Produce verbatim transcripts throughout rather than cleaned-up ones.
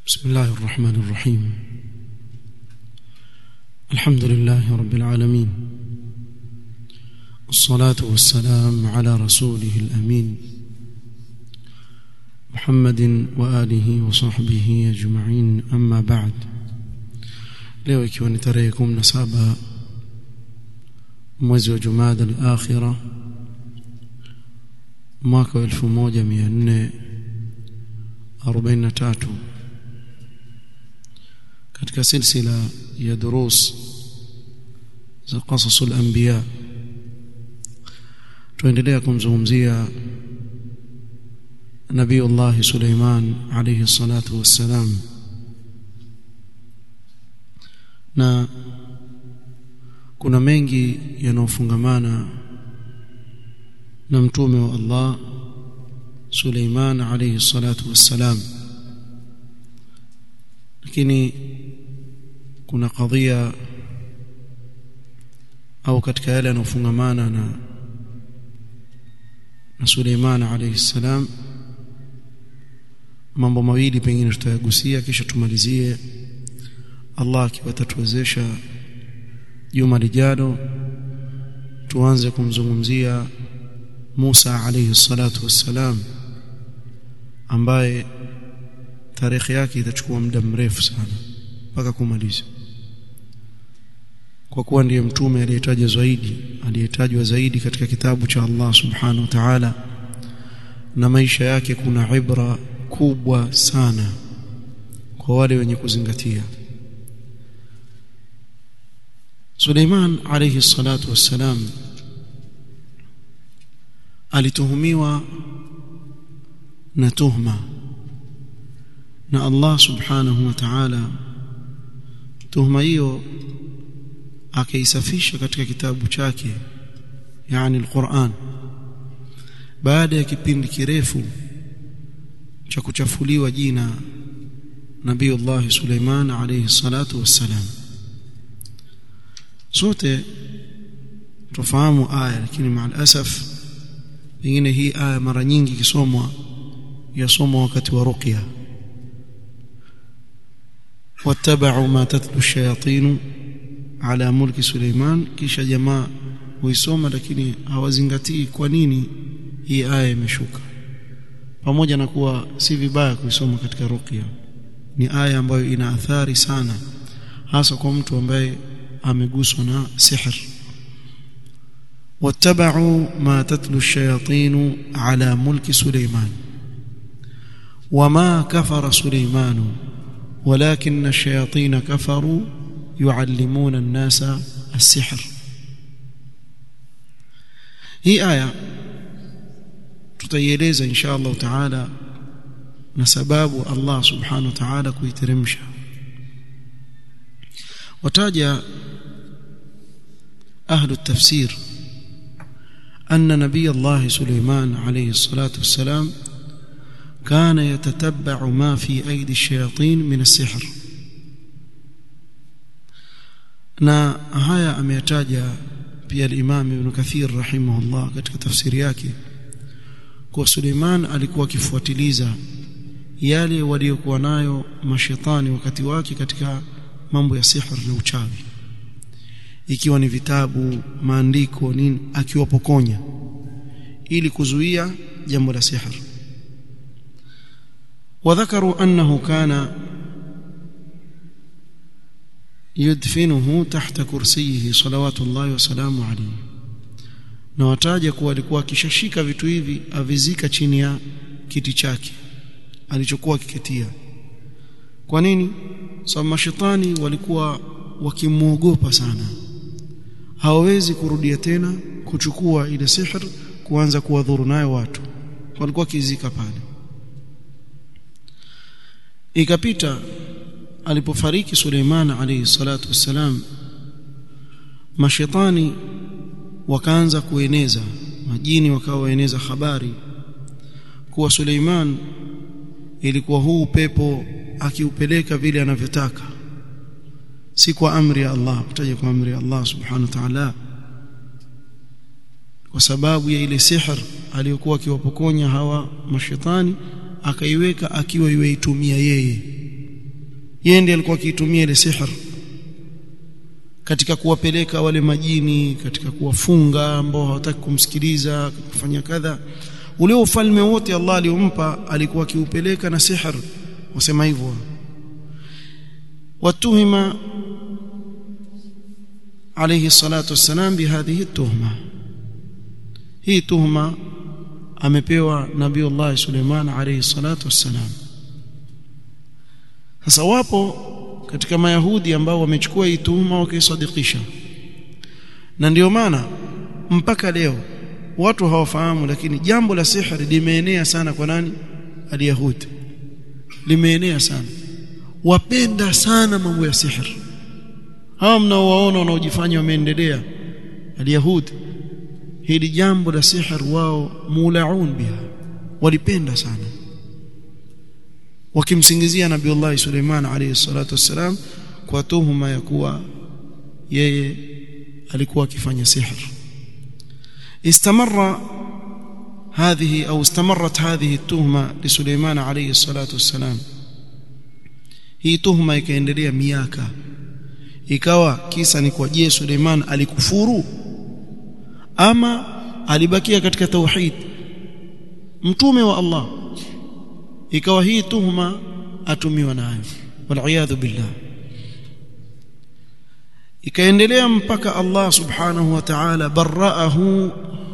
بسم الله الرحمن الرحيم. الحمد لله رب العالمين، الصلاة والسلام على رسوله الأمين محمد وآله وصحبه أجمعين. أما بعد، leo ikiwa ni tarehe kumi na saba mwezi wa Jumada al-Akhira mwaka wa elfu moja mia nne arobaini na tatu, katika silsila ya durus za qasasul anbiya tuendelea kumzungumzia Nabiiullah Suleiman alayhi salatu wassalam, na kuna mengi yanayofungamana na mtume wa Allah Suleiman alayhi salatu wassalam, lakini kuna kadhia au katika yale yanayofungamana na na Suleiman alayhi salam, mambo mawili pengine tutayagusia kisha tumalizie. Allah akiwatatuwezesha juma lijalo tuanze kumzungumzia Musa alayhi salatu wassalam, ambaye tarehe yake itachukua muda mrefu sana mpaka kumaliza, kwa kuwa ndiye mtume aliyetajwa zaidi aliyetajwa zaidi katika kitabu cha Allah subhanahu wa ta'ala, na maisha yake kuna ibra kubwa sana kwa wale wenye kuzingatia. Suleiman alayhi salatu wassalam alituhumiwa na tuhma na Allah subhanahu wa ta'ala. Tuhma hiyo akaisafisha katika kitabu chake, yani al-Qur'an, baada ya kipindi kirefu cha kuchafuliwa jina Nabiiullah Suleiman alayhi salatu wassalam. Sote tufahamu aya, lakini maal asaf pengine hii aya mara nyingi kisomwa yasomwa wakati wa ruqya. wattaba'u ma tatlu ash-shayatin ala mulki Suleiman, kisha jamaa huisoma lakini hawazingatii kwa nini hii aya imeshuka, pamoja na kuwa si vibaya kuisoma katika ruqya. Ni aya ambayo ina athari sana, hasa kwa mtu ambaye ameguswa na sihr. wattaba'u ma tatlu ash-shayatin ala mulki Suleiman wama kafara Suleiman walakinna ash-shayatin kafaru yuallimuna an-nasa as-sihr. Hii aya tutaieleza insha Allah taala na sababu Allah subhanahu wa ta'ala kuiteremsha. wataja ahlu at-tafsir anna nabiy Allah Suleiman alayhi salatu wassalam kana yatatabba'u ma fi aydi ash-shayatin min as-sihr, na haya ameyataja pia al-Imam Ibn Kathir rahimahullah katika tafsiri yake, kwa Suleiman alikuwa akifuatiliza yale waliokuwa nayo mashaitani wakati wake katika mambo ya sihr na uchawi, ikiwa ni vitabu, maandiko, nini, akiwapokonya ili kuzuia jambo la sihr. wadhakaru annahu kana yudfinuhu tahta kursiyihi salawatullahi wa salamu alayhi, na wataja kuwa alikuwa akishashika vitu hivi avizika chini ya kiti chake alichokuwa kiketia. Kwa nini? Sababu mashaitani walikuwa wakimuogopa sana, hawawezi kurudia tena kuchukua ile sihr kuanza kuwadhuru nayo watu, walikuwa kizika pale. Ikapita alipofariki Suleiman alayhi salatu wassalam, mashaitani wakaanza kueneza, majini wakawa waeneza habari kuwa Suleiman ilikuwa huu pepo akiupeleka vile anavyotaka, si kwa amri ya Allah, kutaja kwa amri ya Allah subhanahu wa ta'ala, kwa sababu ya ile sihr aliyokuwa akiwapokonya hawa mashaitani, akaiweka akiwa yuitumia yeye yeye ndiye alikuwa akitumia ile sihr katika kuwapeleka wale majini, katika kuwafunga ambao hawataki kumsikiliza, kufanya kadha. Ule ufalme wote Allah aliompa alikuwa akiupeleka na sihr, wasema hivyo. Watuhima alayhi salatu wassalam bihadhihi tuhma, hii tuhma amepewa Nabiiullah Suleiman alayhi salatu wassalam. Sasa wapo katika Mayahudi ambao wamechukua hii tuhuma wakaisadikisha, na ndio maana mpaka leo watu hawafahamu, lakini jambo la sihri limeenea sana kwa nani? Al-Yahudi. Limeenea sana, wapenda sana mambo ya sihri. Hao mnaowaona wanaojifanya wameendelea Al-Yahudi, hili jambo la sihri wao mulaun biha, walipenda sana, wakimsingizia Nabiiullah Suleiman alayhi salatu wassalam kwa tuhuma ya kuwa yeye alikuwa akifanya sihr. استمر هذه أو استمرت هذه التهمة لسليمان عليه الصلاة والسلام. hii tuhuma ikaendelea miaka, ikawa kisa ni kwa je Suleiman alikufuru ama alibakia katika tauhid, mtume wa Allah. Ikawa hii tuhuma atumiwa nayo, wal billah. Ikaendelea mpaka Allah subhanahu wa ta'ala barra'ahu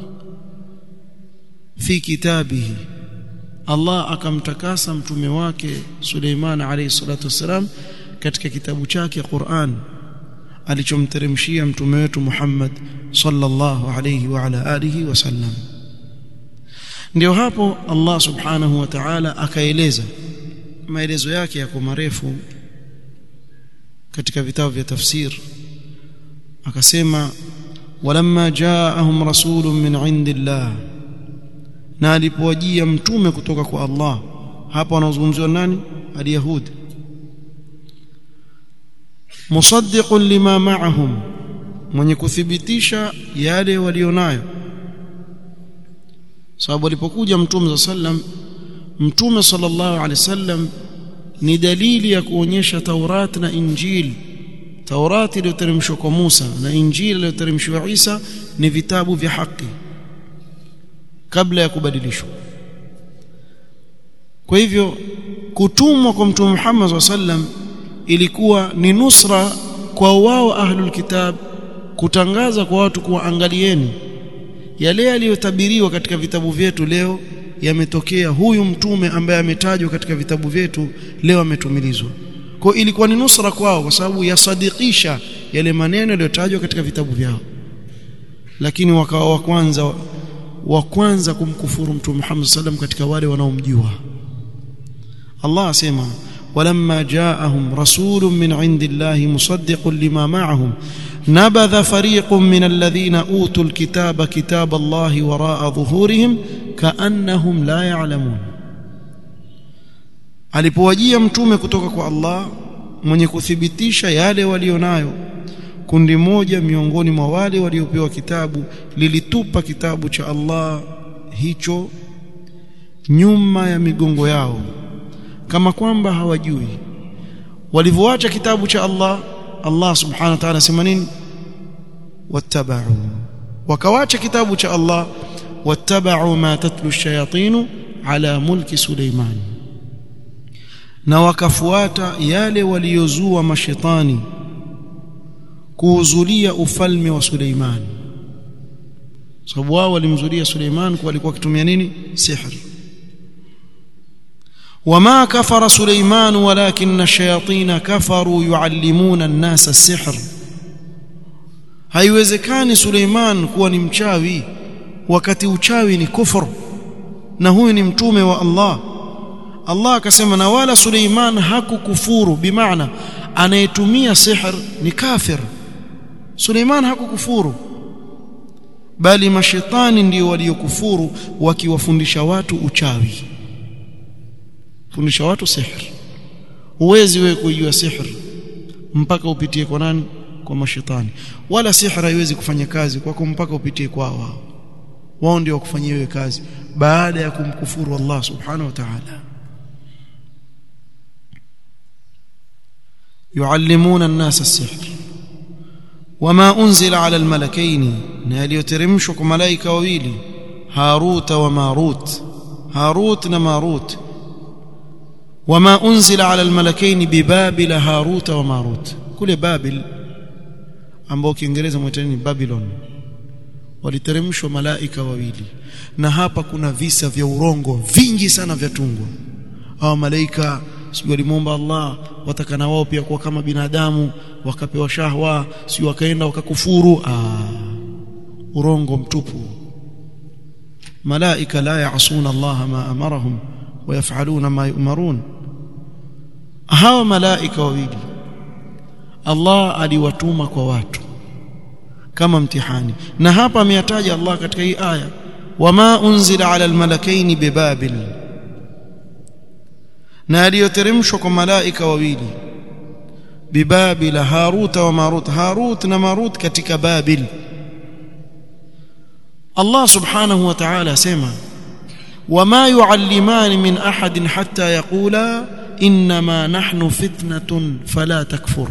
fi kitabihi, Allah akamtakasa mtume wake Suleiman alayhi salatu wasalam katika kitabu chake Qur'an alichomteremshia mtume wetu Muhammad sallallahu alayhi wa ala alihi wasallam. Ndio hapo Allah subhanahu wa ta'ala akaeleza, maelezo yake yako marefu katika vitabu vya tafsir. Akasema walamma jaahum rasulun min indillah, na alipowajia mtume kutoka kwa Allah. Hapa wanazungumziwa nani? Al-Yahudi. Musaddiqun lima ma'ahum, mwenye kuthibitisha yale walionayo. Sababu alipokuja mtume sallam, mtume sallallahu alaihi wasallam ni dalili ya kuonyesha Taurat na Injili. Taurati iliyoteremshwa kwa Musa na Injili iliyoteremshwa Isa ni vitabu vya haki kabla ya kubadilishwa. Kwa hivyo kutumwa kwa mtume Muhammad sallam ilikuwa ni nusra kwa wao ahlul kitab, kutangaza kwa watu kuwa angalieni yale yaliyotabiriwa katika vitabu vyetu leo yametokea. Huyu mtume ambaye ametajwa katika vitabu vyetu leo ametumilizwa. Kwa ilikuwa ni nusra kwao kwa sababu yasadikisha yale maneno yaliyotajwa katika vitabu vyao. Lakini wakawa wa kwanza wa kwanza kumkufuru mtume Muhammad sallam katika wale wanaomjua. Allah asema walamma jaahum rasulun min indillahi musaddiqun lima ma'ahum nabadha fariqun min alladhina utul kitaba kitaba Allahi wara'a dhuhurihim ka'annahum la ya'lamun. Alipowajia mtume kutoka kwa Allah mwenye kuthibitisha yale walionayo, kundi moja miongoni mwa wale waliopewa kitabu lilitupa kitabu cha Allah hicho nyuma ya migongo yao, kama kwamba hawajui. Walivyoacha kitabu cha Allah, Allah subhanahu wa ta'ala sema nini? Wattaba'u, wakawacha kitabu cha Allah, wattaba'u ma tatlu ash-shayatin ala mulki Suleiman, na wakafuata yale waliozua mashaitani kuuzulia ufalme wa Suleiman. Sababu wao walimzulia Suleiman kwa alikuwa akitumia nini? Sihr. wama kafara Suleiman walakinna ash-shayatin kafaru yuallimuna an-nasa as-sihr. Haiwezekani Suleiman kuwa ni mchawi wakati uchawi ni kufur, na huyu ni mtume wa Allah. Allah akasema na wala Suleiman hakukufuru, bimaana anayetumia sihr ni kafir. Suleiman hakukufuru, bali mashaitani ndio waliokufuru wakiwafundisha watu uchawi, fundisha watu sihr. Huwezi wewe kujua sihr mpaka upitie kwa nani? Kwa mashaitani. Wala sihr haiwezi kufanya kazi kwako mpaka upitie kwa wao. Wao ndio wakufanyia wewe kazi baada ya kumkufuru Allah subhanahu wa ta'ala. yuallimuna an-nasa as-sihr wama unzila ala al-malakaini, na yaliyoteremshwa kwa malaika wawili Harut wa Marut, Harut na Marut. wama unzila ala al-malakaini bibabil Harut wa Marut, kule Babil ambao Kiingereza mwaita ni Babylon, waliteremshwa malaika wawili. Na hapa kuna visa vya urongo vingi sana vya tungwa. Hao malaika sio walimuomba Allah watakana wao pia kuwa kama binadamu, wakapewa shahwa, sio wakaenda wakakufuru. Ah, urongo mtupu. Malaika la yaasuna Allah ma amarahum wa yaf'aluna ma yu'marun. Hao malaika wawili Allah aliwatuma kwa watu kama mtihani, na hapa ameyataja Allah katika hii aya, wama unzila ala almalakaini bibabil, na aliyoteremshwa kwa malaika wawili bibabil Harut wa Marut, Harut na Marut katika Babil. Allah subhanahu wa ta'ala sema wama yuallimani min ahadin hatta yaqula inma nahnu fitnatun fala takfur,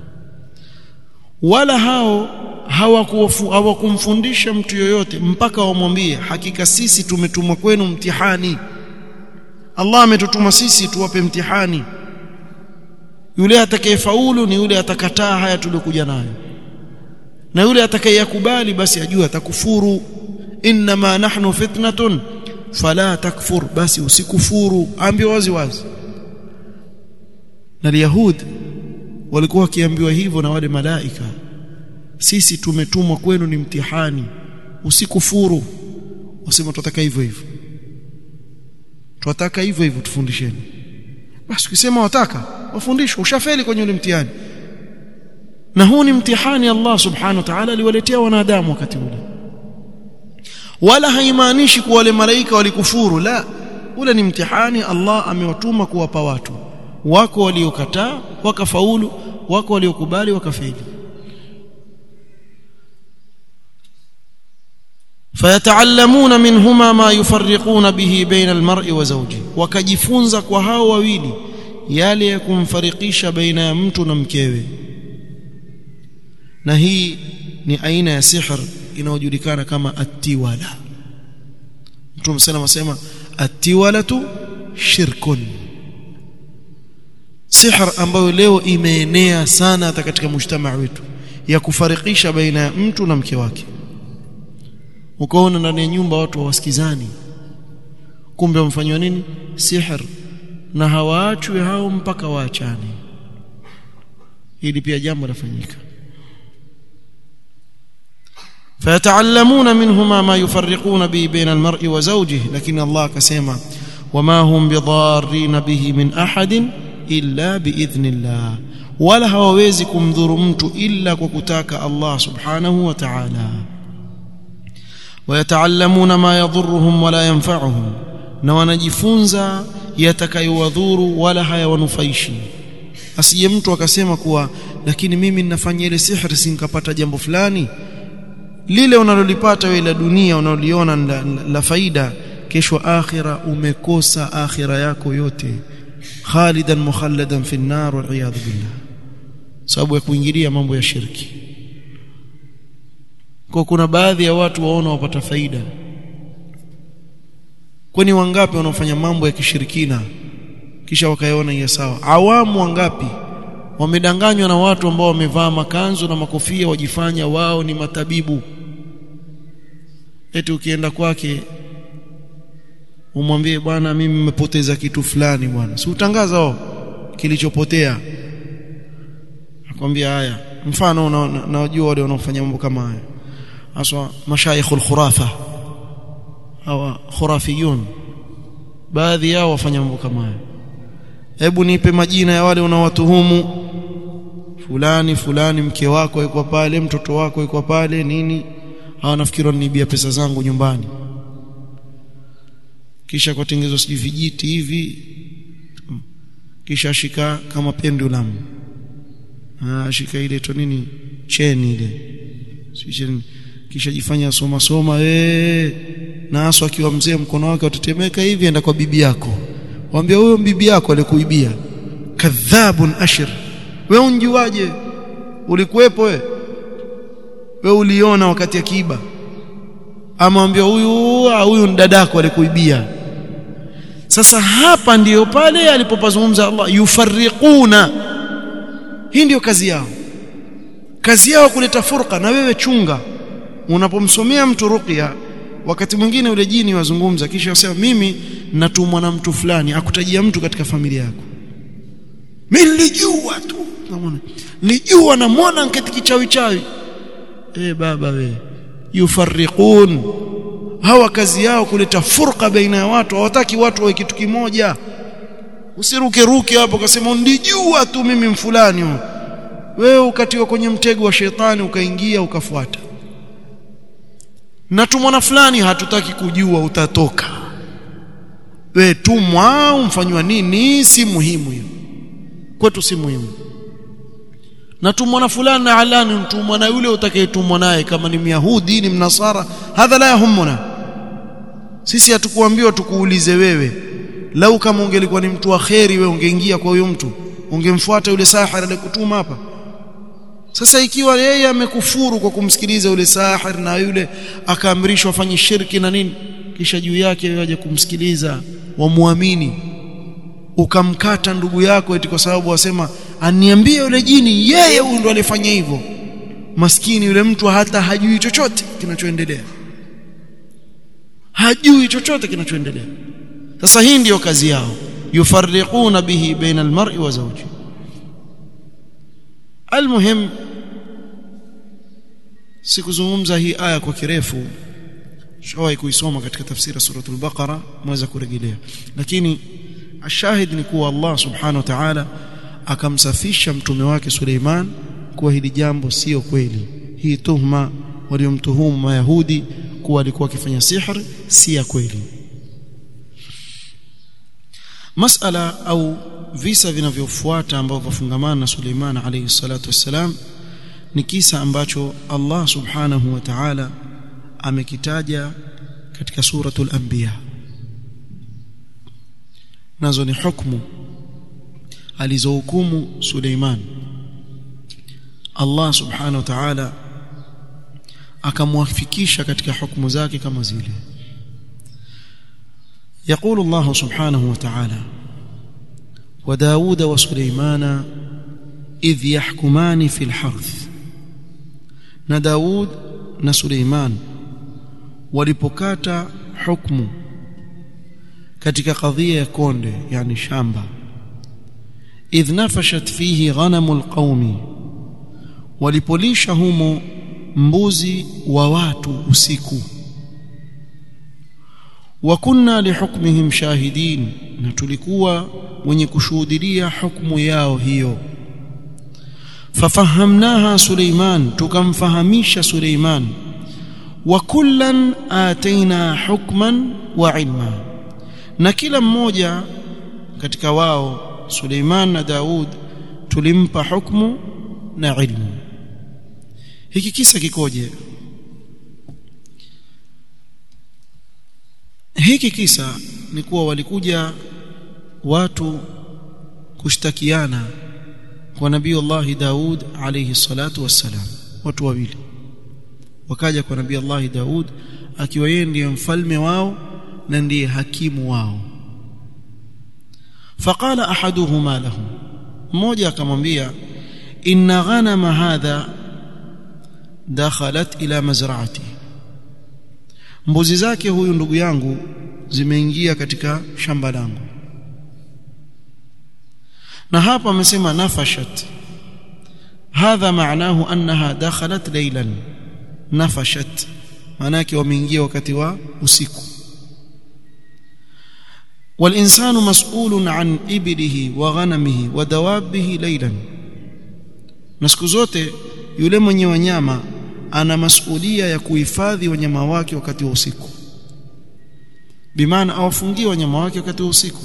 wala hao hawakumfundisha mtu yoyote mpaka wamwambie hakika sisi tumetumwa kwenu mtihani. Allah ametutuma sisi tuwape mtihani. Yule atakayefaulu ni yule atakataa haya tuliokuja nayo, na yule atakayekubali basi ajue atakufuru. Inma nahnu fitnatun fala takfur, basi usikufuru, ambie wazi wazi. Na Yahudi walikuwa wakiambiwa hivyo na wale malaika, sisi tumetumwa kwenu ni mtihani, usikufuru. Wasema tunataka hivyo hivyo, tunataka hivyo hivyo, tufundisheni. Basi ukisema wataka wafundishwe, ushafeli kwenye ule mtihani. Na huu ni mtihani Allah subhanahu wa ta'ala aliwaletea wanadamu wakati ule. Wala haimaanishi kuwa wale malaika walikufuru, la, ule ni mtihani Allah amewatuma kuwapa watu. Wako waliokataa wakafaulu, wako waliokubali wakafeli. fayataallamuna minhuma ma yufarriquna bihi baina almar'i wa zawji, wakajifunza kwa hao wawili yale ya kumfarikisha baina ya mtu na mkewe. Na hii ni aina ya sihr inayojulikana kama at-tiwala. Mtume sallallahu alayhi wasallam at-tiwalatu shirkun, sihr ambayo leo imeenea sana hata katika mujtamaa wetu, ya kufarikisha baina ya mtu na mke wake. Ukaona ndani ya nyumba watu hawasikizani, kumbe wamfanywa nini? Sihr, na hawaachwi hao mpaka waachane. Hili pia jambo lafanyika. فيتعلمون منهما ما يفرقون به بين المرء وزوجه، لكن الله كسما وما هم بضارين به من أحد إلا بإذن الله، ولا hawawezi kumdhuru mtu illa kwa kutaka Allah subhanahu wa ta'ala. ويتعلمون ما يضرهم ولا ينفعهم، na wanajifunza yatakayowadhuru wala hayawanufaishi. Asije mtu akasema kuwa lakini mimi ninafanya ile sihri si nikapata jambo fulani. Lile unalolipata wewe la dunia unaloliona la, la, la faida, kesho akhira umekosa akhira yako yote, khalidan mukhalladan fi an-nar wal iyad billah, sababu ya kuingilia mambo ya shirki. Kwa kuna baadhi ya watu waona wapata faida, kwani wangapi wanaofanya mambo ya kishirikina kisha wakayaona ya sawa? Awamu wangapi wamedanganywa na watu ambao wamevaa makanzu na makofia, wajifanya wao ni matabibu. Eti ukienda kwake umwambie bwana mimi nimepoteza kitu fulani bwana, si utangaza wao kilichopotea. Akwambia haya, mfano unajua wale wanaofanya mambo kama haya aswa mashayikhul khurafa au khurafiyun, baadhi yao wafanya mambo kama haya. Hebu nipe majina ya wale unaowatuhumu, fulani fulani, mke wako yuko pale, mtoto wako yuko pale, nini. Hawa nafikiri wanibia pesa zangu nyumbani, kisha kwa tengezo siji vijiti hivi, kisha shika kama pendulum, ah shika ile to nini, cheni ile, sisi kisha jifanya soma soma eh, na aswa akiwa mzee mkono wake utatemeka hivi, enda kwa bibi yako, mwambie huyo bibi yako alikuibia, kadhabun ashir, wewe unjuaje? Ulikuwepo wewe? Wewe uliona wakati akiba? Amwambia huyu huyu dadako alikuibia. Sasa hapa ndiyo pale alipopazungumza Allah, yufarriquna. Hii ndiyo kazi yao. Kazi yao kuleta furqa. Na wewe chunga unapomsomea mtu ruqya, wakati mwingine yule jini wazungumza kisha wasema mimi natumwa na mtu fulani, akutajia mtu katika familia yako. Mimi nilijua tu, unaona, nilijua na mwana nketi kichawi chawi. Eh baba we, yufarriqun. Hawa kazi yao kuleta furqa baina ya watu, hawataki watu wawe kitu kimoja. Usiruke ruke hapo ukasema nilijua tu mimi mfulani. Wewe ukatiwa kwenye mtego wa shetani ukaingia ukafuata. Na tumwana fulani hatutaki kujua, utatoka. Wewe tumwa umfanywa nini si muhimu hiyo. Kwetu si muhimu. Na tumwana fulani na alani mtumwa na yule utakayetumwa naye, kama ni Myahudi ni Mnasara, hadha la yahumuna. Sisi hatukuambiwa tukuulize wewe. Lau kama ungelikuwa ni mtu wa kheri, wewe ungeingia kwa huyo mtu, ungemfuata yule sahir aliyekutuma hapa. Sasa ikiwa yeye amekufuru kwa kumsikiliza yule sahir na yule akaamrishwa afanye shirki na nini, kisha juu yake wewe aje kumsikiliza wamuamini, ukamkata ndugu yako eti kwa sababu wasema aniambie yule jini yeye huyu ndo alifanya hivyo. Maskini yule mtu hata hajui chochote kinachoendelea. Hajui chochote kinachoendelea. Sasa hii ndiyo kazi yao. Yufarriquna bihi baina almar'i wa zawji. Almuhim, sikuzungumza hii aya kwa kirefu, shawahi kuisoma katika tafsiri suratul Baqara, mweza kurejelea. Lakini ashahid ni kuwa Allah subhanahu wa ta'ala akamsafisha mtume wake Suleiman kuwa hili jambo sio kweli. Hii tuhma waliomtuhumu Mayahudi kuwa alikuwa akifanya sihir si ya kweli. Masala au visa vinavyofuata ambavyo vafungamana na Suleiman alayhi salatu wassalam ni kisa ambacho Allah subhanahu wa ta'ala amekitaja katika suratul Anbiya. Nazo ni hukumu alizohukumu Suleiman. Allah subhanahu wa ta'ala akamwafikisha katika hukumu zake kama zile. يقول الله سبحانه وتعالى: وداود وسليمان إذ يحكمان في الحرث. na Daud na Suleiman walipokata hukumu katika kadhia ya konde, yani shamba. idh nafashat fihi ghanamul qaumi, walipolisha humo mbuzi wa watu usiku. wa kunna lihukmihim shahidin, na tulikuwa wenye kushuhudia hukumu yao hiyo. fafahamnaha Suleiman, tukamfahamisha Suleiman. wa kullan ataina hukman wa ilma, na kila mmoja katika wao Suleiman na Daud tulimpa hukumu na ilmu. Hiki kisa kikoje? Hiki kisa ni kuwa walikuja watu kushtakiana kwa Nabii Allah Daud alayhi salatu wassalam. Watu wawili wakaja kwa Nabii Allah Daud akiwa yeye ndiye mfalme wao na ndiye hakimu wao. Faqala ahaduhuma lahu, mmoja akamwambia, inna ghanama hadha dakhalat ila mazra'ati, mbuzi zake huyu ndugu yangu zimeingia katika shamba langu. Na hapa amesema nafashat, hadha maanahu annaha dakhalat laylan. Nafashat maana yake wameingia wakati wa usiku. والإنسان مسؤول عن إبله وغنمه ودوابه ليلا. na siku zote yule mwenye wanyama ana masulia ya kuhifadhi wanyama wake wakati wa usiku, bimaana awafungie wanyama wake wakati wa usiku.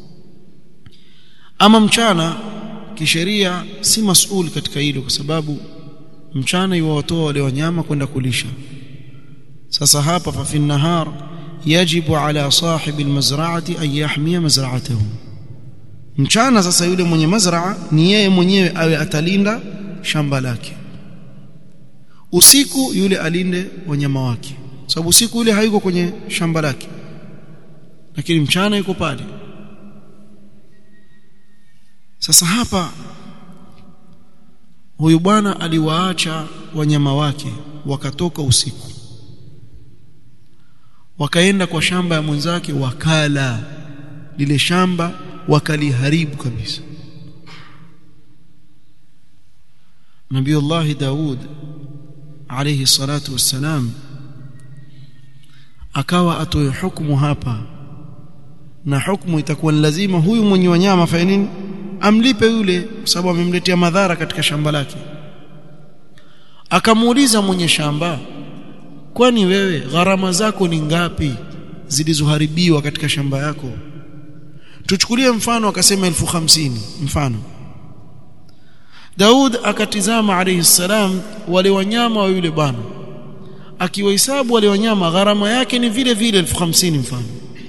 Ama mchana kisheria si masuul katika hilo, kwa sababu mchana yuwatoa wale wanyama kwenda kulisha. Sasa hapa fa fi nahar yajibu ala sahibi almazra'ati an yahmiya mazra'atahu, mchana sasa yule mwenye mazraa ni yeye mwenyewe awe atalinda shamba lake, usiku yule alinde wanyama wake, sababu usiku yule hayuko kwenye shamba lake lakini mchana yuko pale. Sasa hapa huyu bwana aliwaacha wanyama wake wakatoka usiku wakaenda kwa shamba ya mwenzake, wakala lile shamba wakaliharibu kabisa. Nabiiullah Daud alayhi salatu wassalam akawa atoe hukumu hapa, na hukumu itakuwa lazima huyu mwenye wanyama afanye nini? Amlipe yule, kwa sababu amemletea madhara katika shamba lake. Akamuuliza mwenye shamba, kwani wewe gharama zako ni ngapi zilizoharibiwa katika shamba yako? Tuchukulie mfano, akasema elfu hamsini mfano. Daud akatizama alayhi salam wale wanyama wa yule bwana, akiwahesabu wale wanyama gharama yake ni vile vile elfu hamsini mfano.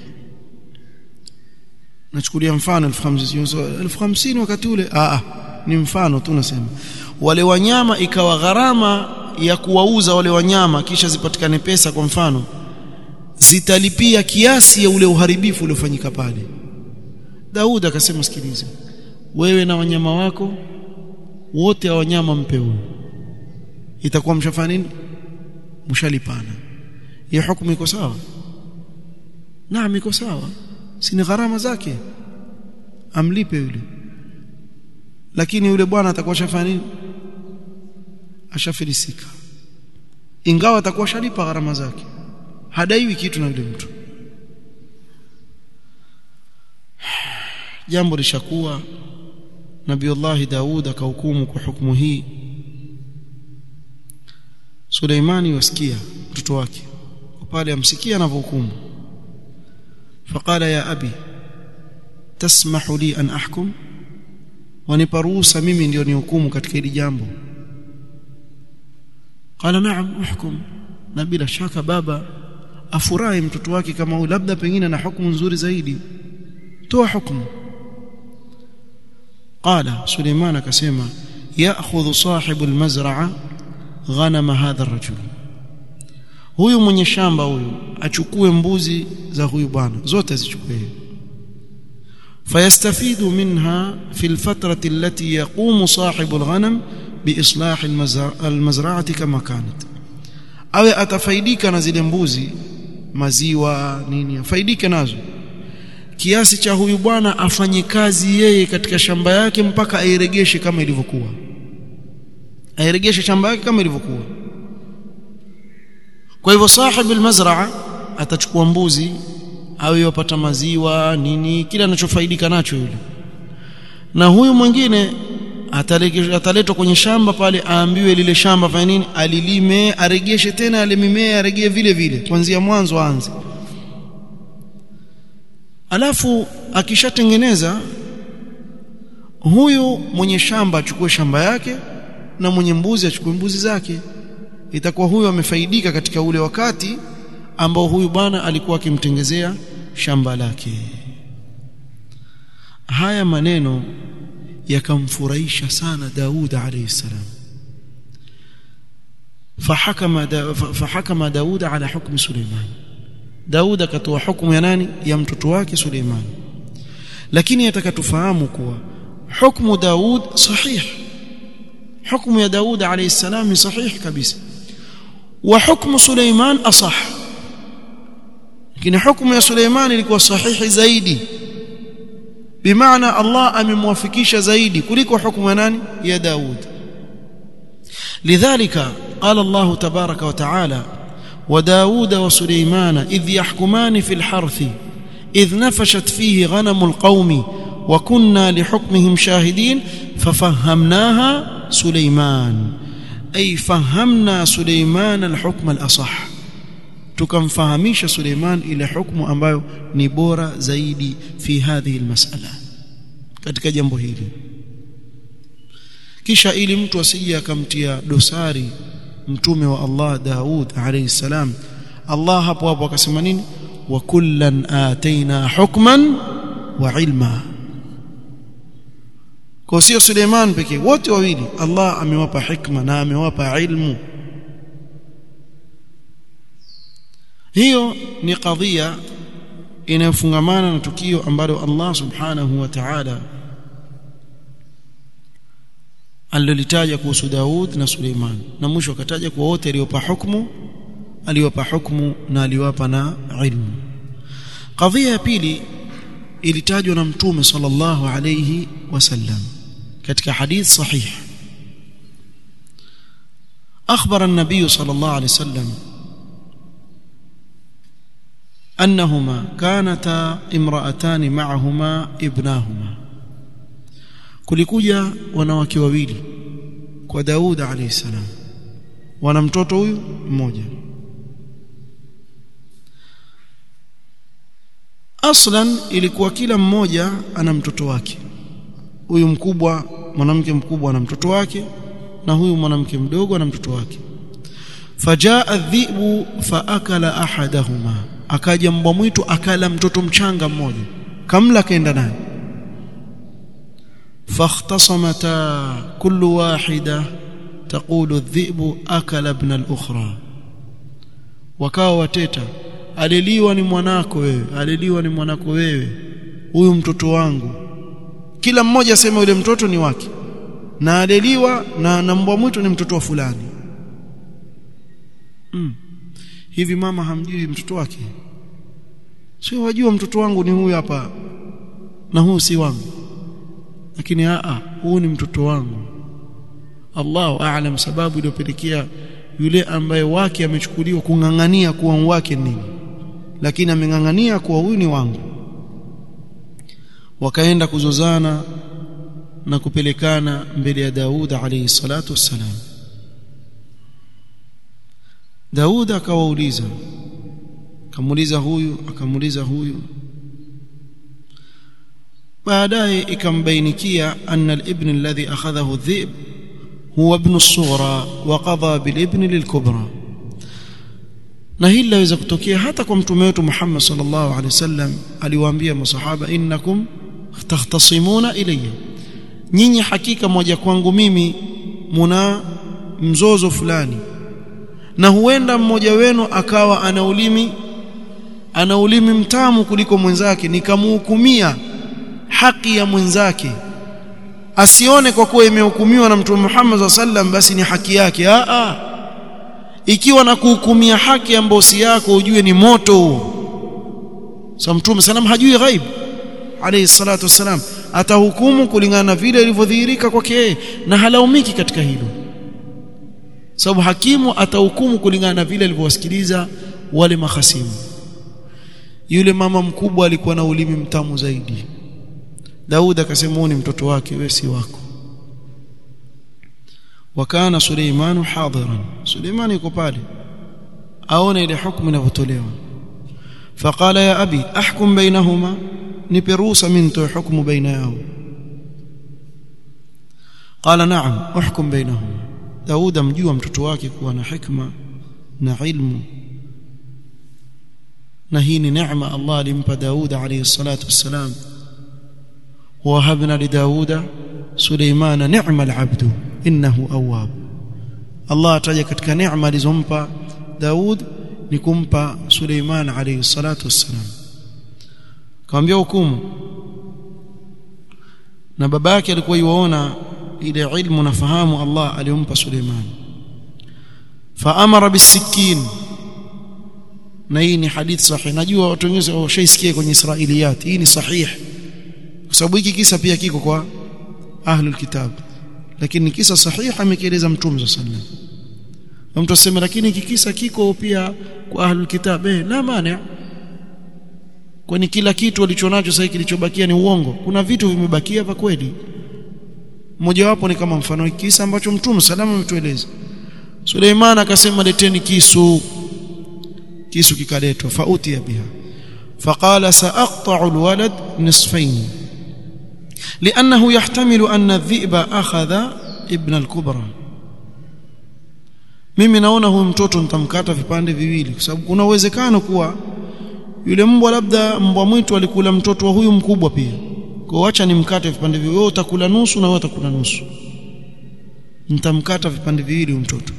Nachukulia mfano elfu hamsini, elfu hamsini wakati ule a a ni mfano tu, nasema wale wanyama ikawa gharama ya kuwauza wale wanyama kisha zipatikane pesa kwa mfano, zitalipia kiasi ya ule uharibifu uliofanyika pale. Daud akasema, sikiliza, wewe na wanyama wako wote, wa wanyama mpe huyo, itakuwa mshafanya nini? Mshalipana. Hiyo hukumu iko sawa? Naam, iko sawa, si ni gharama zake, amlipe yule. Lakini yule bwana atakuwa shafanya nini? Ashafilisika, ingawa atakuwa shalipa gharama zake, hadaiwi kitu na yule mtu. Jambo lishakuwa, Nabiiullah Daud akahukumu kwa hukumu hii. Suleimani wasikia mtoto wake pale, amsikia anavyohukumu. Faqala ya abi tasmahu li an ahkum, waniparuhusa mimi ndio nihukumu katika hili jambo? Qala na'am uhkum. Na bila shaka baba afurahi mtoto wake kama huyu, labda pengine na hukumu nzuri zaidi, toa hukumu. Qala Suleiman akasema, ya'khudhu sahibu almazra'a ghanama hadha ar-rajul, huyu mwenye shamba huyu achukue mbuzi za huyu bwana, zote zichukue. Fayastafidu minha fi alfatrati allati yaqumu sahibu alghanam biislah almazra'ati kama kanat, awe atafaidika na zile mbuzi, maziwa nini, afaidike nazo kiasi cha huyu bwana afanye kazi yeye katika shamba yake mpaka airegeshe kama ilivyokuwa, airegeshe shamba yake kama ilivyokuwa. Kwa hivyo sahibu almazraa atachukua mbuzi, awe yopata maziwa nini, kila anachofaidika nacho yule, na huyu mwingine ataletwa kwenye shamba pale, aambiwe lile shamba fanya nini, alilime, aregeshe tena ile mimea, aregee vile vile kuanzia mwanzo aanze. Alafu akishatengeneza, huyu mwenye shamba achukue shamba yake na mwenye mbuzi achukue mbuzi zake. Itakuwa huyu amefaidika katika ule wakati ambao huyu bwana alikuwa akimtengezea shamba lake. Haya maneno yakamfurahisha sana Daud alayhi salam. Fahakama da, fahakama Daud ala hukm Suleiman. Daud akatoa hukumu ya nani? Ya mtoto wake Suleiman. Lakini atakatufahamu kuwa hukumu Daud sahih, hukumu ya Daud alayhi salam sahih kabisa, wa hukumu Suleiman asah. Lakini hukumu ya Suleiman ilikuwa sahihi zaidi, bimaana Allah amemwafikisha zaidi kuliko hukumu ya nani? Ya Daud. lidhalika qala Allah tabaraka wa taala, وداود وسليمان إذ يحكمان في الحرث إذ نفشت فيه غنم القوم وكنا لحكمهم شاهدين ففهمناها سليمان، أي فهمنا سليمان الحكم الأصح، tukamfahamisha Suleiman ile hukumu ambayo ni bora zaidi fi hadhihi almas'ala, katika jambo hili. Kisha ili mtu asije akamtia dosari mtume wa Allah Daud alayhi salam, Allah hapo hapo akasema nini? wa kullan ataina hukman wa ilma, Kwa sio Suleiman pekee, wote wawili Allah amewapa hikma na amewapa ilmu. Hiyo ni kadhia inayofungamana na tukio ambalo Allah subhanahu wa ta'ala alilitaja kuhusu Daud na Suleiman, na mwisho akataja kwa wote aliwapa hukumu, aliwapa hukumu na aliwapa na ilmu. Kadhia ya pili ilitajwa na Mtume sallallahu alayhi wasallam katika hadith sahih. Akhbara an-nabiy sallallahu alayhi wasallam أنهما كانتا امرأتان معهما ابناهما. kulikuja wanawake wawili kwa Daud alayhi salam, wana mtoto huyu mmoja. Aslan ilikuwa kila mmoja ana mtoto wake. Huyu mkubwa, mwanamke mkubwa ana mtoto wake, na huyu mwanamke mdogo ana mtoto wake. Fajaa adh-dhi'bu faakala ahadahuma, akaja mbwa mwitu akala mtoto mchanga mmoja, kamla kaenda naye. Fakhtasamata kullu wahida taqulu adh-dhi'bu akala ibn al-ukhra, wakawa wateta, aliliwa ni mwanako wewe, aliliwa ni mwanako wewe, huyu mtoto wangu. Kila mmoja asema yule mtoto ni wake, na aliliwa na, na mbwa mwitu ni mtoto wa fulani. Mm. Hivi mama hamjui mtoto wake? Sio, wajua mtoto wangu ni huyu hapa na huyu si wangu. Lakini a huyu ni mtoto wangu. Allahu a'lam sababu iliyopelekea yule ambaye wake amechukuliwa kungangania kuwa wake nini, lakini amengangania kuwa huyu ni wangu. Wakaenda kuzozana na kupelekana mbele ya Daud alayhi salatu wassalam. Daud akawauliza, akamuuliza huyu, akamuuliza huyu. Baadaye ikambainikia anna al-ibn alladhi akhadhahu adh-dhi'b huwa ibn as-sughra wa qadha bil-ibn lil-kubra. Na hili laweza kutokea hata kwa mtume wetu Muhammad sallallahu alaihi wasallam. Aliwaambia masahaba, innakum takhtasimuna ilayya, nyinyi hakika moja kwangu mimi muna mzozo fulani, na huenda mmoja wenu akawa ana ulimi ana ulimi mtamu kuliko mwenzake, nikamhukumia haki ya mwenzake, asione kwa kuwa imehukumiwa na Mtume Muhammad sallallahu alaihi wasallam basi ni haki yake. a a ikiwa na kuhukumia haki ya mbosi yako ujue ni moto huo. Sa Mtume sallam hajui ghaib alayhi salatu wasalam, atahukumu kulingana na vile ilivyodhihirika kwake yeye, na halaumiki katika hilo, sababu hakimu atahukumu kulingana na vile alivyowasikiliza wale mahasimu. Yule mama mkubwa alikuwa na ulimi mtamu zaidi. Daud akasema ni mtoto wake, wewe si wako. Wakana Suleiman hadiran, Suleiman yuko pale aone ile hukumu inavyotolewa. Faqala ya abi ahkum bainahuma, nipe ruhusa mimi nitoe hukumu baina yao. Qala na'am uhkum bainahuma. Daud amjua mtoto wake kuwa na hikma na ilmu, na hii ni neema Allah alimpa Daud alayhi salatu wassalam. Wa habna li Dauda Suleimana ni'mal 'abdu innahu awwab. Allah ataja katika neema alizompa Daud ni kumpa Suleiman alayhi salatu wassalam. Kaambia hukumu, na baba yake alikuwa yuona ile ilmu na fahamu Allah aliyompa Suleiman. Fa amara bisikin, na hii ni hadith sahih. Najua watu wengi washaisikia kwenye Israiliyat, hii ni sahih kwa sababu hiki kisa pia kiko kwa ahlul kitab, lakini ni kisa sahih amekieleza Mtume sallallahu alaihi wasallam. Na mtu asema lakini hiki kisa kiko pia kwa ahlul kitab, eh la maana, kwani kila kitu walichonacho sasa kilichobakia ni uongo? Kuna vitu vimebakia vya kweli. Mmoja wapo ni kama mfano kisa ambacho Mtume sallallahu alaihi wasallam ametueleza. Suleiman akasema leteni kisu, kisu kikaletwa. Fautia biha faqala saqta'u alwalad nisfayn li'annahu yahtamilu anna adh-dhi'ba akhadha ibn al-kubra. Mimi naona huyu mtoto nitamkata vipande viwili, kwa sababu kuna uwezekano kuwa yule mbwa labda mbwa mwitu alikula mtoto wa huyu mkubwa pia. kwa acha nimkate vipande viwili, wewe utakula nusu na wewe utakula nusu, nitamkata vipande viwili mtoto.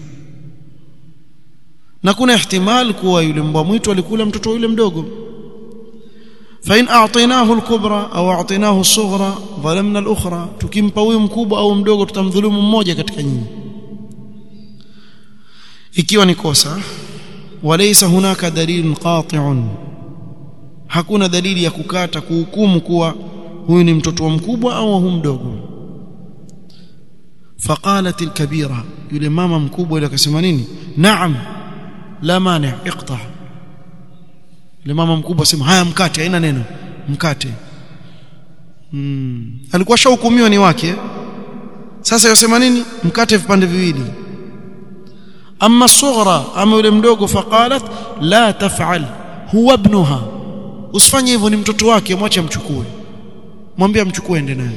Na kuna ihtimal kuwa yule mbwa mwitu alikula mtoto yule mdogo. fa in a'taynahu al-kubra au a'taynahu as-sughra dhalamna al-ukhra, tukimpa huyu mkubwa au mdogo tutamdhulumu mmoja katika nyinyi. Ikiwa ni kosa, walaysa hunaka dalilun qati'un, hakuna dalili ya kukata kuhukumu kuwa huyu ni mtoto wa mkubwa au huyu mdogo. faqalat al-kabira, yule mama mkubwa ile akasema nini? Naam, la mani' iqta'. Yule mama mkubwa sema haya mkate, haina neno, mkate. Hmm. Alikuwa shahukumiwa ni wake, sasa yosema nini? Mkate vipande viwili. Amma sughra, ama yule mdogo, faqalat la taf'al huwa ibnuha, usifanye hivyo, ni mtoto wake, mwache amchukue, mwambie amchukue ende naye.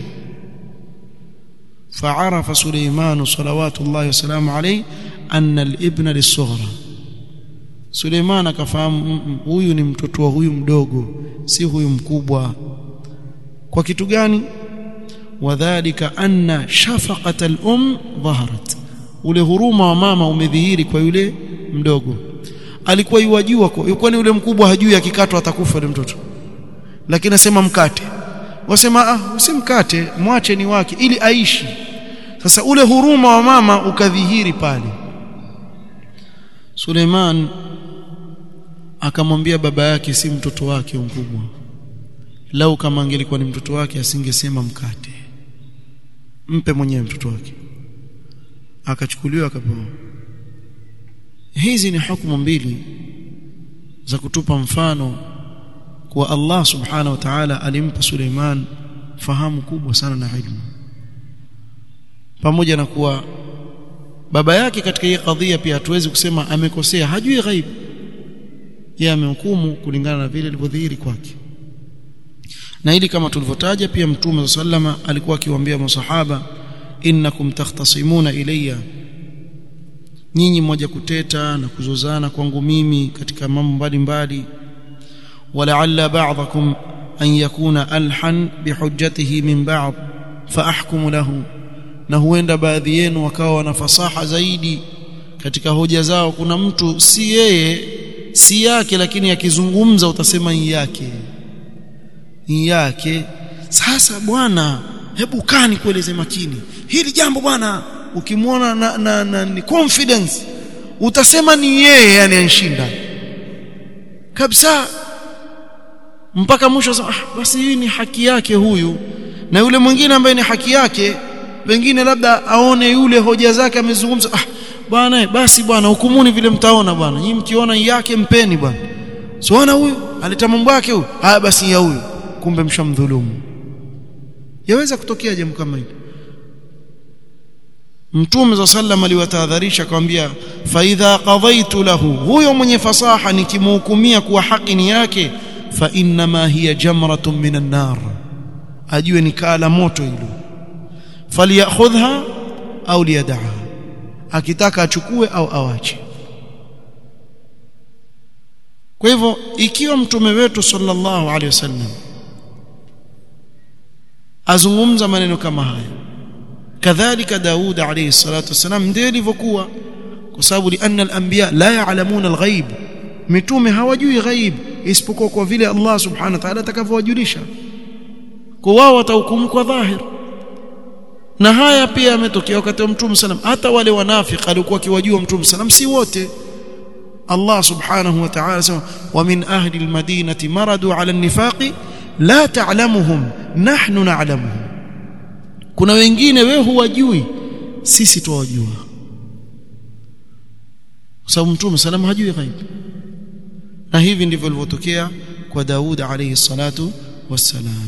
fa'arafa Suleiman salawatullahi wa salamu alayhi anna al-ibna lis-sughra, Suleiman akafahamu huyu ni mtoto wa huyu mdogo, si huyu mkubwa. Kwa kitu gani? Wadhālika anna shafaqata al-um dhaharat, ule huruma wa mama umedhihiri kwa yule mdogo. Alikuwa yuwajua kwa yuko ni yule mkubwa hajui akikatwa atakufa yule mtoto, lakini asema mkate. Wasema ah, usimkate, mwache ni wake ili aishi. Sasa ule huruma wa mama ukadhihiri pale. Suleiman akamwambia baba yake si mtoto wake mkubwa, lau kama angelikuwa ni mtoto wake asingesema mkate, mpe mwenyewe mtoto wake. Akachukuliwa akapewa. Hizi ni hukumu mbili za kutupa mfano kwa Allah subhanahu wa ta'ala alimpa Suleiman fahamu kubwa sana na ilmu, pamoja na kuwa baba yake katika hii kadhia pia hatuwezi kusema amekosea, hajui ghaib, yeye amehukumu kulingana na vile ilivyodhihiri kwake. Na ili kama tulivyotaja pia Mtume sallama alikuwa akiwaambia masahaba, innakum takhtasimuna ilayya, nyinyi mmoja kuteta na kuzozana kwangu mimi katika mambo mbalimbali, wala'alla ba'dakum an yakuna alhan bihujjatihi min ba'd fa ahkumu lahu, na huenda baadhi yenu wakawa wana fasaha zaidi katika hoja zao. Kuna mtu si yeye si yake, lakini akizungumza utasema ni yake ni yake. Sasa bwana, hebu kani kueleze makini hili jambo bwana, ukimwona na, na, na ni confidence utasema ni yeye, yani anshinda kabisa, mpaka mwisho ah, basi hii ni haki yake huyu. Na yule mwingine ambaye ni haki yake, pengine labda aone yule hoja zake amezungumza, ah bwana basi bwana hukumuni vile mtaona bwana, nyinyi mkiona yake mpeni bwana, siona huyu aleta mambo yake huyu, haya basi ya huyu, kumbe mshamdhulumu. Yaweza kutokea jambo kama hili. Mtume za sallam aliwatahadharisha akamwambia, fa idha qadaitu lahu, huyo mwenye fasaha nikimhukumia kuwa haki ni yake, fa inna ma hiya jamratun minan nar, ajue ni kala moto hilo, falyakhudha au liyad'aha, akitaka achukue au awache. Kwa hivyo ikiwa mtume wetu sallallahu alaihi wasallam azungumza maneno kama haya, kadhalika Daud alayhi salatu wasalam ndiye alivyokuwa, kwa sababu li anna al-anbiya la ya'lamuna al-ghaib, mitume hawajui ghaib isipokuwa kwa vile Allah subhanahu wa ta'ala atakavyowajulisha, kwa wao watahukumu kwa dhahir. Na haya pia yametokea wakati wa Mtume sallam, hata wale wanafiki walikuwa kiwajua Mtume sallam, si wote. Allah subhanahu wa ta'ala sema, wa min ahli al-madinati maradu ala an-nifaqi la ta'lamuhum nahnu na'lamuhum, kuna wengine wewe huwajui, sisi tuwajua, kwa sababu Mtume sallam hajui ghaib. Na hivi ndivyo ilivyotokea kwa Daud alayhi salatu wassalam.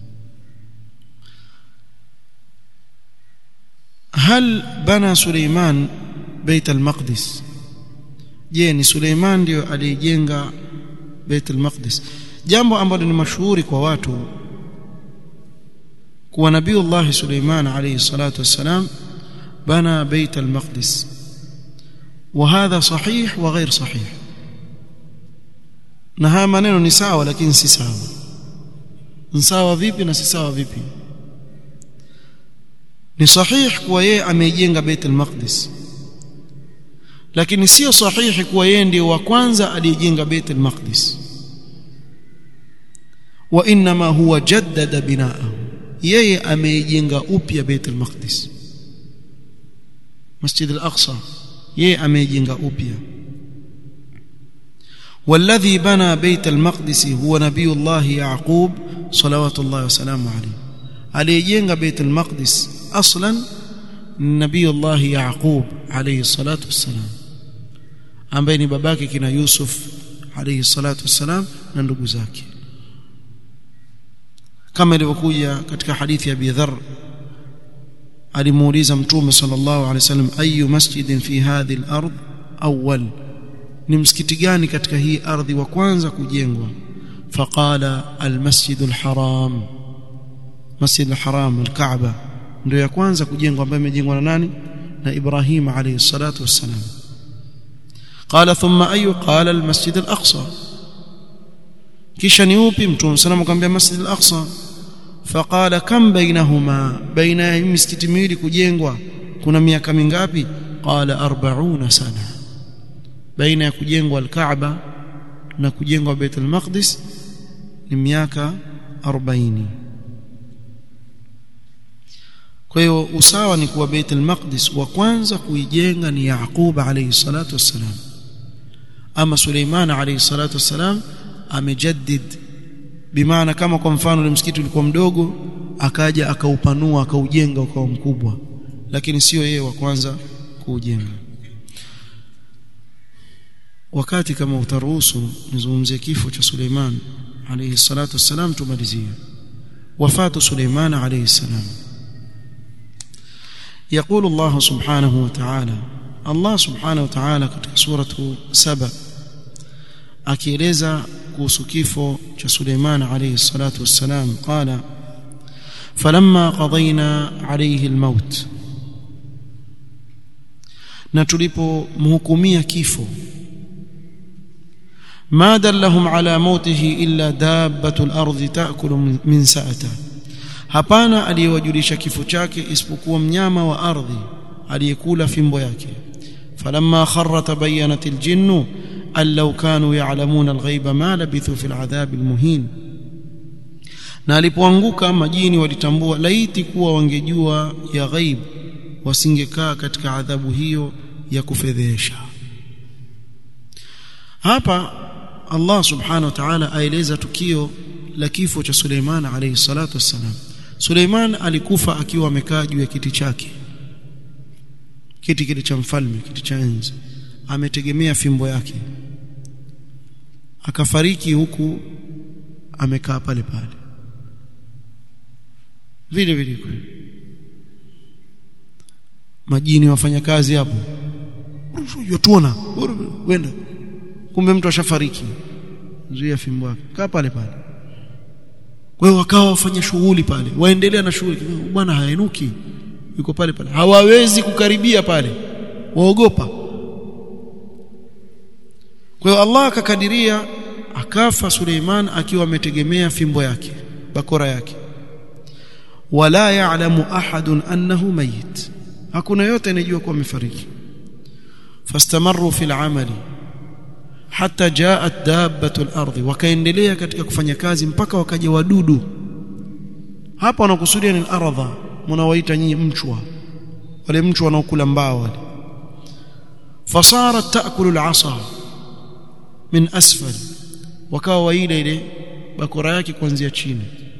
هل بنى سليمان بيت المقدس؟ je ni Suleiman ndio alijenga Beit al-Maqdis? Jambo ambalo ni mashuhuri kwa watu kuwa Nabiiullah Suleiman alayhi salatu wassalam bana Beit al-Maqdis, وهذا صحيح وغير صحيح. na haya maneno ni sawa lakini si sawa. sawa vipi na si sawa vipi? Ni sahihi kuwa yeye ameijenga Bait al-Maqdis, lakini sio sahihi kuwa yeye ndiye wa kwanza aliyejenga Bait al-Maqdis. Wa inma huwa jaddada binaahu, yeye ameijenga upya Bait al-Maqdis. Masjid al-Aqsa yeye ameijenga upya. والذي بنى بيت المقدس هو نبي الله يعقوب صلوات الله وسلامه عليه. aliyejenga Bait al-Maqdis aslan nabii Allah Yaqub alayhi salatu wassalam, ambaye ni babake kina Yusuf alayhi salatu wassalam na ndugu zake, kama ilivyokuja katika hadithi ya Abi Dharr. alimuuliza Mtume sallallahu alayhi wasallam, ayu masjidin fi hadhihi al-ard awwal, ni msikiti gani katika hii ardhi wa kwanza kujengwa? Faqala al-Masjid al-Haram, Masjid al-Haram al-Kaaba ndio ya kwanza kujengwa, ambayo imejengwa na nani? Na Ibrahim alayhi salatu wassalam. Qala thumma ayu? Qala al-Masjid al-Aqsa. kisha ni upi? Mtume sallallahu akamwambia Masjid al-Aqsa. Faqala kam bainahuma, baina ya misikiti miwili kujengwa kuna miaka mingapi? Qala arobaini sana, baina ya kujengwa al-Kaaba na kujengwa Bait al-Maqdis ni miaka arobaini. Kwa hiyo usawa ni kuwa Bait al-Maqdis wa kwanza kuijenga ni Yaqub alayhi salatu wassalam, ama Suleiman alayhi salatu wassalam amejaddid, bimaana kama kwa mfano ule msikiti ulikuwa mdogo akaja akaupanua akaujenga ukawa mkubwa, lakini sio yeye wa kwanza kuujenga. Wakati kama utaruhusu nizungumzie kifo cha Suleiman alayhi salatu wassalam, tumalizie wafatu Suleiman alayhi salam. يقول الله سبحانه وتعالى، الله سبحانه وتعالى katika suratu Saba akieleza kuhusu kifo cha Suleiman alayhi salatu wassalam, qala falamma qadayna alayhi almaut, na tulipomhukumia kifo, ma dallahum ala mautihi illa dabbatul ardi ta'kulu min sa'ata, hapana aliyewajulisha kifo chake isipokuwa mnyama wa ardhi aliyekula fimbo yake. falamma kharra tabayyanat aljinnu an law kanu ya'lamuna alghayba ma labithu fil adhab almuhin, na alipoanguka majini walitambua laiti kuwa wangejua ya ghaib wasingekaa katika adhabu hiyo ya kufedhesha. Hapa Allah subhanahu wa ta'ala aeleza tukio la kifo cha Suleiman alayhi salatu wassalam. Suleiman alikufa akiwa amekaa juu ya kiti chake, kiti kile cha mfalme, kiti cha enzi, ametegemea fimbo yake, akafariki huku amekaa pale pale vile vile. Majini wafanya kazi hapo, yatuona wenda, kumbe mtu ashafariki, zuia fimbo yake, kaa pale pale. Kwa hiyo wakawa wafanya shughuli pale, waendelea na shughuli, bwana hainuki, yuko pale pale, hawawezi kukaribia pale, waogopa. Kwa hiyo Allah akakadiria akafa Suleiman akiwa ametegemea fimbo yake, bakora yake. Wala ya'lamu ahadun annahu mayit, hakuna yote anejua kuwa amefariki. Fastamarru fil amali hatta jaat dabbatul ardi, wakaendelea katika kufanya kazi mpaka wakaja wadudu. Hapa wanakusudia ni al-ardha, mnawaita nyinyi mchwa, wale mchwa wanaokula mbao wale. Fasarat ta'kulu al-asa min asfal, wakawa waila ile bakora yake kuanzia chini.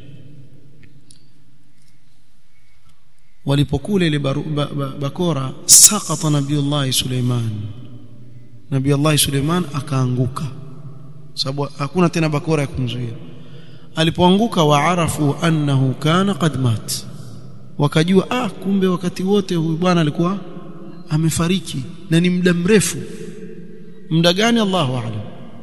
Walipokula ile bakora, saqata nabiyullah Suleiman, Nabii Suleiman akaanguka, sababu hakuna tena bakora ya kumzuia. Alipoanguka, waarafu annahu kana qad mat, wakajua ah, kumbe wakati wote huyu bwana alikuwa amefariki, na ni muda mrefu. Muda gani? Allahu a'lam.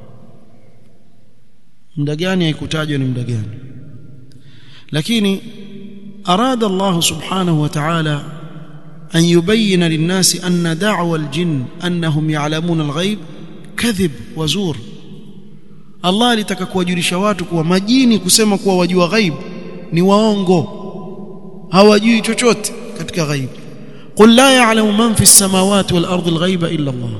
Muda gani haikutajwa ni muda gani, lakini arada Allah subhanahu wa ta'ala أن يبين للناس أن دعوى الجن أنهم يعلمون الغيب كذب وزور. Allah alitaka kuwajulisha watu kuwa majini kusema kuwa wajua ghaib ni waongo, hawajui chochote katika ghaib. Qul la ya'lamu man fi as-samawati wal ardi al-ghaiba illa Allah.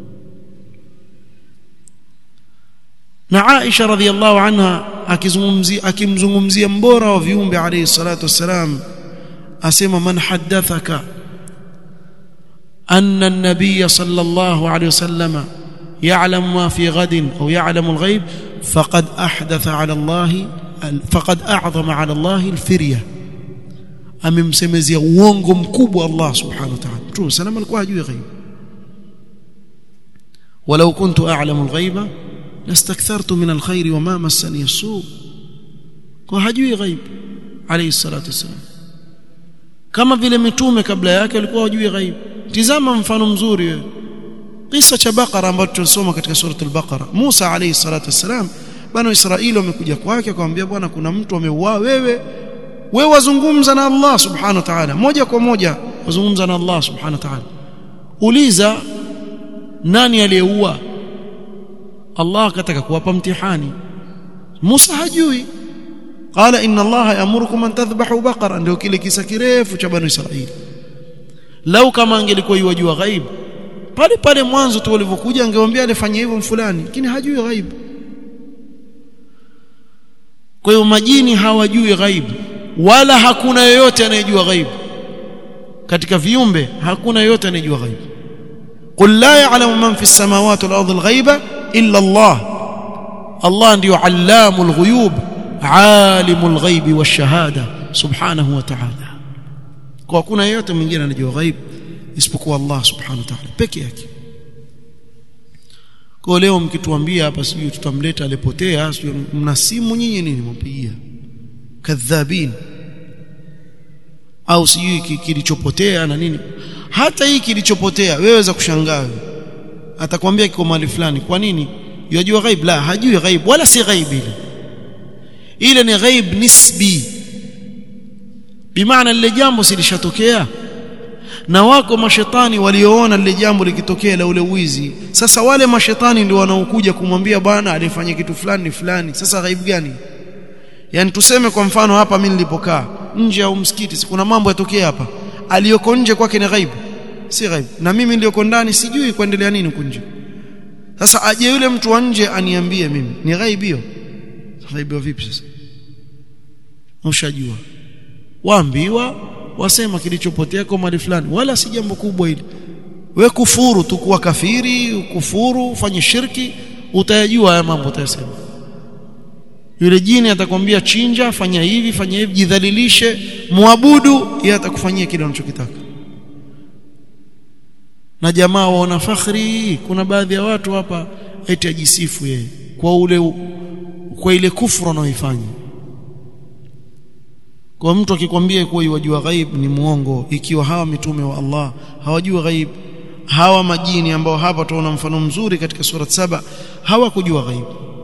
Na Aisha radhiyallahu anha akizungumzia akimzungumzia mbora wa viumbe alayhi salatu wassalam asema man haddathaka anna an-nabiy sallallahu alayhi wasallam ya'lamu ma fi ghadin aw ya'lamu al-ghaib faqad ahdatha 'ala Allah faqad a'zama 'ala Allah al-firya, amemsemezea uongo mkubwa Allah subhanahu wa ta'ala. Mtume salama alikuwa hajui ghaib. walau kuntu a'lamu al-ghaiba lastakthartu min al-khair wa ma massani as-su', kwa hajui ghaib alayhi salatu wasalam, kama vile mitume kabla yake walikuwa hajui ghaib. Tizama mfano mzuri wewe, kisa cha Baqara ambacho tulisoma katika sura al-Baqara. Musa alayhi salatu wasalam, bwana Israeli wamekuja kwake akamwambia, bwana kuna mtu ameuawa, wewe wewe wazungumza na Allah subhanahu wa ta'ala moja kwa moja, wazungumza na Allah subhanahu wa ta'ala, uliza nani aliyeua. Allah akataka kuwapa mtihani, Musa hajui. Qala inna Allah ya'murukum an tadhbahu baqara, ndio kile kisa kirefu cha bani Israeli. Lau kama angelikuwa yajua ghaib, pale pale mwanzo tu walivyokuja angewaambia alifanya hivyo fulani, lakini hajui ghaib. Kwa hiyo majini hawajui ghaib, wala hakuna yeyote anayejua ghaib katika viumbe, hakuna yeyote anayejua ghaib. Qul la ya'lamu man fi as-samawati wal ardi al-ghaiba illa Allah. Allah ndiyo allamul ghuyub, alimul ghaibi wash-shahada subhanahu wa ta'ala. Kwa hakuna yeyote mwingine anajua ghaib isipokuwa Allah subhanahu wa ta'ala peke yake. Kwa leo mkituambia hapa sijui tutamleta alipotea, sijui mna simu nyinyi nini mpigia kadhabin, au sijui kilichopotea na nini. Hata hii kilichopotea wewe waweza kushangaa, atakwambia kiko mahali fulani. Kwa nini? Yajua ghaib? La, hajui ghaib, wala si ghaib ile. Ile ni ghaib nisbi, bimaana lile jambo silishatokea, na wako mashetani walioona lile jambo likitokea la ule wizi. Sasa wale mashetani ndio wanaokuja kumwambia bwana alifanya kitu fulani ni fulani. Sasa ghaib gani? Yani tuseme kwa mfano hapa mimi nilipokaa nje au msikiti, kuna mambo yatokea hapa, aliyoko nje kwake ni ghaib? Si ghaib. Na mimi niliyoko ndani sijui kuendelea nini huko nje. Sasa aje yule mtu wa nje aniambie mimi ni ghaib hiyo? Ghaib vipi sasa? Ushajua, waambiwa wasema kilichopotea kwa mali fulani, wala si jambo kubwa hili. Wewe kufuru tu, kuwa kafiri, kufuru, ufanye shirki, utayajua haya mambo utayasema. Yule jini atakwambia chinja, fanya hivi, fanya hivi, jidhalilishe, muabudu, yeye atakufanyia kile unachokitaka. Na jamaa waona fakhri, kuna baadhi ya watu hapa eti ajisifu yeye kwa ule kwa ile kufuru anaoifanya. Kwa mtu akikwambia kuwa yajua ghaib ni muongo, ikiwa hawa mitume wa Allah hawajua ghaib. Hawa majini ambao hapa tunaona mfano mzuri katika sura saba hawakujua ghaib.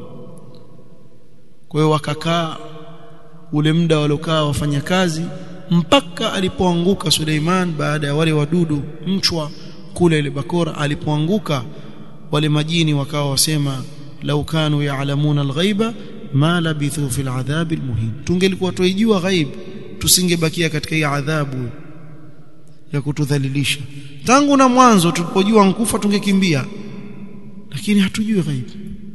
Kwa hiyo wakakaa ule muda walokaa wafanya kazi mpaka alipoanguka Suleiman, baada ya wale wadudu mchwa kula ile bakora, alipoanguka wale majini wakawa wasema lau kanu ya'lamuna al-ghaiba ma labithu fil adhabil muhin, tungelikuwa tuijua ghaib tusingebakia katika hii adhabu ya kutudhalilisha. Tangu na mwanzo tulipojua nkufa tungekimbia, lakini hatujui ghaib.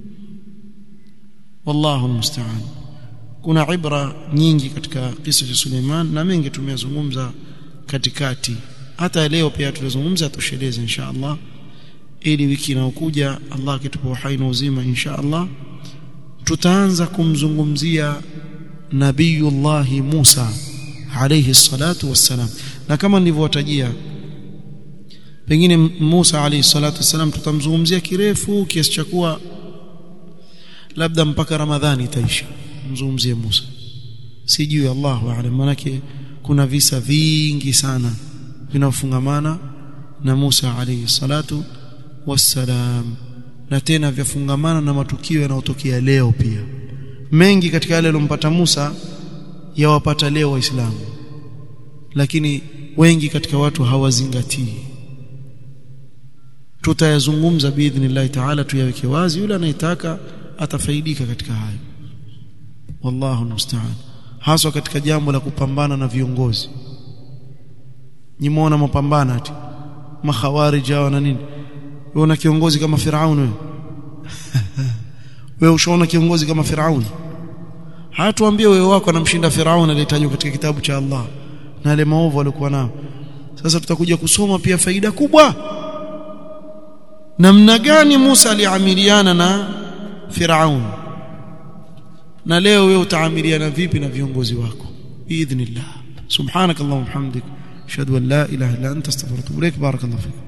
Wallahu musta'an. Kuna ibra nyingi katika kisa cha Suleiman na mengi tumeyazungumza katikati. Hata leo pia tutazungumza, tosheleza insha Allah, ili wiki inayokuja Allah akitupa uhai na uzima insha Allah tutaanza kumzungumzia Nabiyullah Musa alayhi salatu wassalam. Na kama nilivyowatajia, pengine Musa alayhi salatu wassalam tutamzungumzia kirefu kiasi cha kuwa labda mpaka Ramadhani itaisha mzungumzie Musa, sijui, Allahu a'lam. Manake kuna visa vingi sana vinafungamana na Musa alayhi salatu wassalam, na tena vyafungamana na matukio yanayotokea leo pia. Mengi katika yale yalompata Musa yawapata leo Waislamu, lakini wengi katika watu hawazingatii. Tutayazungumza biidhnillah ta'ala, tuyaweke wazi. Yule anayetaka atafaidika katika hayo. Wallahu musta'an. Haswa katika jambo la kupambana na viongozi. Nimeona mapambano ati makhawarij hao na nini. Wewe una kiongozi kama Firaun wewe. Wewe ushaona kiongozi kama Firaun? Hatuambie wewe wako anamshinda Firaun aliyetajwa katika kitabu cha Allah na ile maovu alikuwa nao. Sasa tutakuja kusoma pia faida kubwa. Namna gani Musa aliamiliana na Firaun? Na leo wewe utaamiliana vipi na viongozi wako? Biidhnillah. Subhanakallahumma hamdik, ashhadu an la ilaha illa anta astaghfiruka wa atubu ilaik. Barakallahu fik.